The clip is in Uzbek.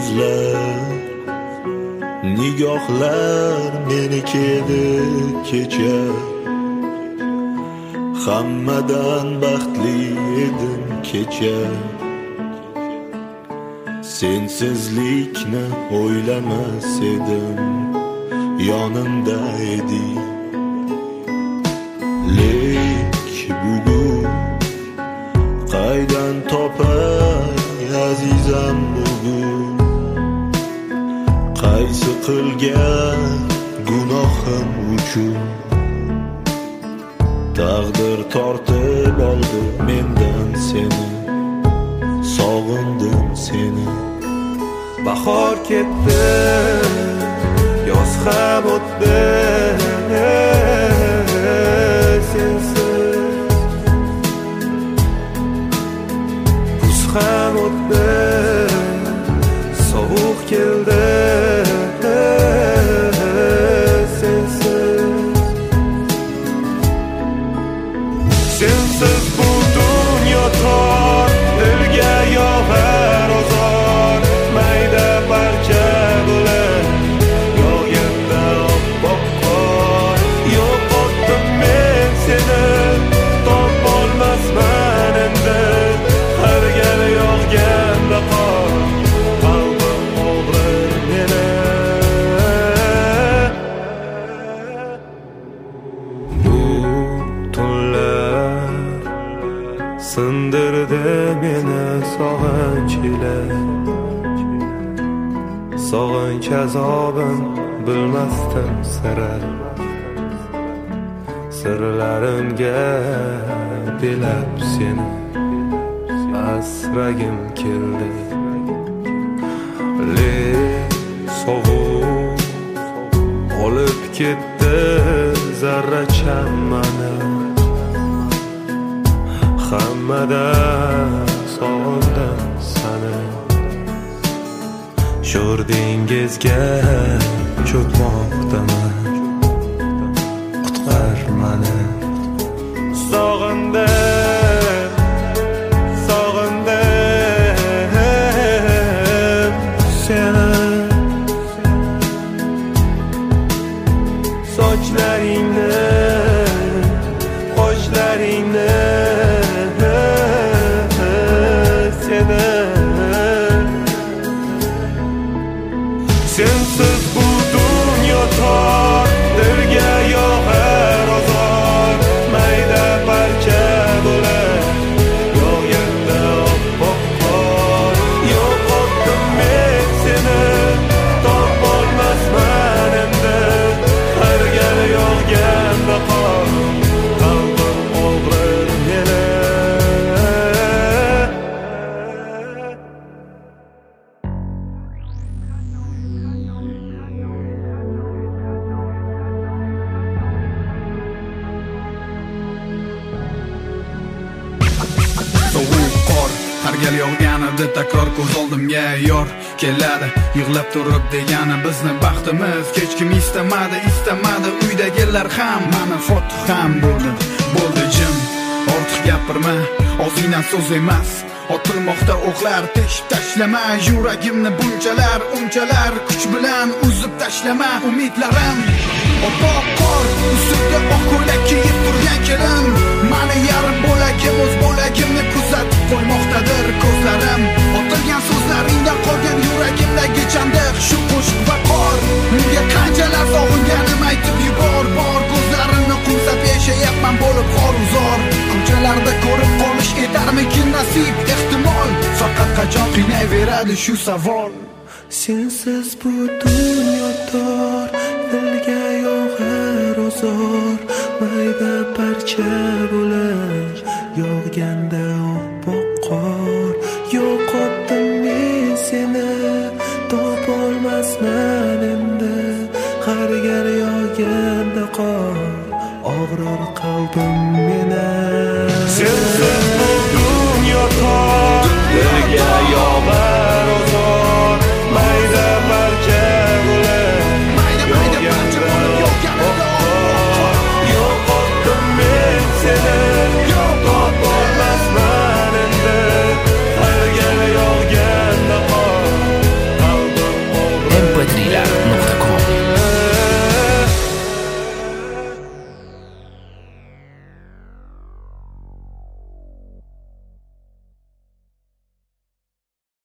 ko'zlar, nigohlar meniki edi kecha. Hammadan baxtli edim kecha. Sensizlikni o'ylamas edim, yonimda eding. Lek bugun qaydan topay azizam bugun, qaysi qilgan gunohim uchun taqdir tortib oldi mendan seni, sog'indim seni. Bahor ketdi, yoz ham o'tdi, sensiz kuz ham o'tdi, sovuq keldi, sensiz bu dunyo tor, dilga yog'ar ozor, mayda parcha bo'lib yog'ganda oppoq qor. Yo'qotdim men seni, topolmasman endi, har gal yog'ganda qor, qalbim og'rir meni. Bu tunlar sindirdi meni sog'inch ila, sog'inch azobin bilmasdim sira. Sirlarimga belab seni asragim keldi. Lek sovuq olib ketdi zarracham mani, hammadan sog'indim seni. Sho'r dengizga cho'kmoqdaman, qutqar mani. Sog'indim, sog'indim seni. Sochlaringni, qoshlaringni sensiz bu dunyo tor, dilga yog'ar ozor, mayda parcha bo'lib yog'ganda oppoq qor. Yo'qotdim men seni, topolmasman endi, har gal yog'ganda qor, qalbim og'rir meni. Sovuq qor har gal yog'ganida takror ko'z oldimga yor keladi. Yig'lab turib degani bizni baxtimiz hech kim istamadi, uydagilar ham mani fotiham bo'ldi jim. Ortiq gapirma, og'zingdan so'z emas, otilmoqda o'qlar, teshib tashlama yuragimni bunchalar, unchalar kuch bilan uzib tashlama umidlarim. Oppoq qor ustida oq ko'ylak kiyib turgan kelin, mani yarim bo'lagim o'z bo'lagimni kuzatib qo'ymoqdadir ko'zlarim. Otilgan so'zlaringdan qolgan yuragimdagi chandiq shu qo'shiq va qor. Unga qanchalar sog'inganim aytib yubor, bor ko'zlarimni qumsab yashayapman bo'lib xor-uzor. Ko'chalarda ko'rib qolish etarmikin nasib, ehtimol faqat qachon qiynayveradi shu savol. Sensiz bu dunyo tor, dilga yog'ar ozor, mayda parcha bo'lib yog'ganda oppoq qor. Yo'qotdim men seni, topolmasman endi, har gal yog'ganda qor, og'rir qalbim meni. Sensiz bu dunyo tor, dilga